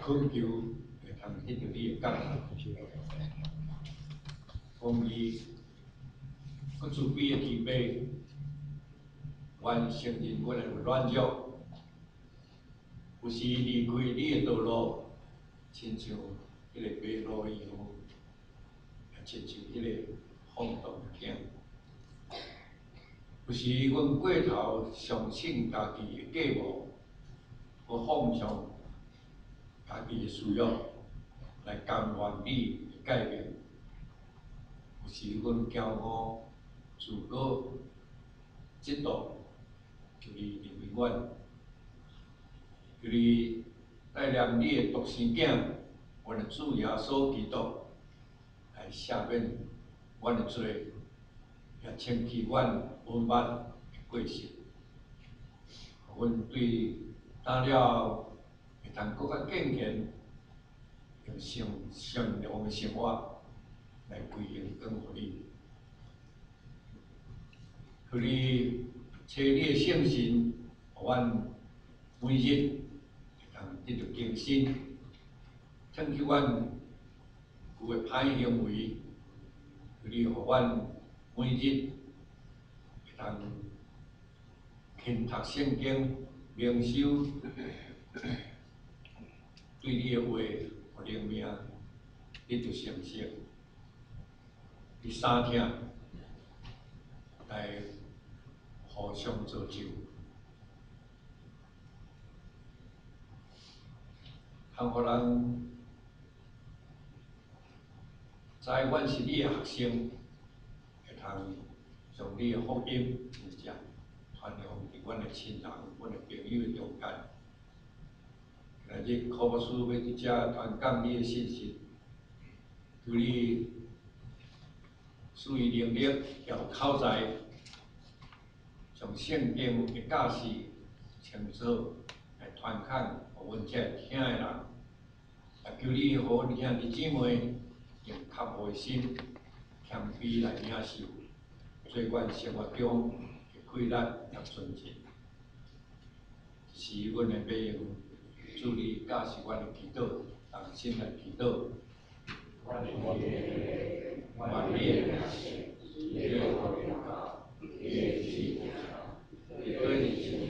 恳求会通得到你的感谢，奉你我慈悲的慈悲，愿承认我的软弱，有时离开你的道路，亲像迄个马路一样，也亲像迄个放荡的囝。有时阮过头相信家己的计谋，我放纵家己的需要来甘愿你的改变。有时阮骄傲、自我、嫉妒，就是认为就是带领你的独生囝，阮的主耶稣基督来赦免阮的罪，也清去阮文捌的过失。阮对打了会通更较健全，用善良的生活来归荣光互你。求你找你的圣神，互阮每日会通得到更新，脱去阮旧的歹行为。求你互阮每日会通勤读圣经，灵修，对你的话，互灵命得到成熟。第三点，来互相造就，通互人知阮是你的学生，会通将你的福音真正传扬伫阮的亲人、阮的朋友的中间。今日科牧师要伫遮传讲你的信息，求你赐予能力，也有口才，将圣经的教示清楚来传讲，互阮遮听的人。也求你互阮兄弟姊妹用较无的心、谦卑来领受，做阮生活中的快乐也纯净。是阮的要用主你教示阮的祈祷，同心来祈祷。愿你的名，你的国临到，你的旨意行，对你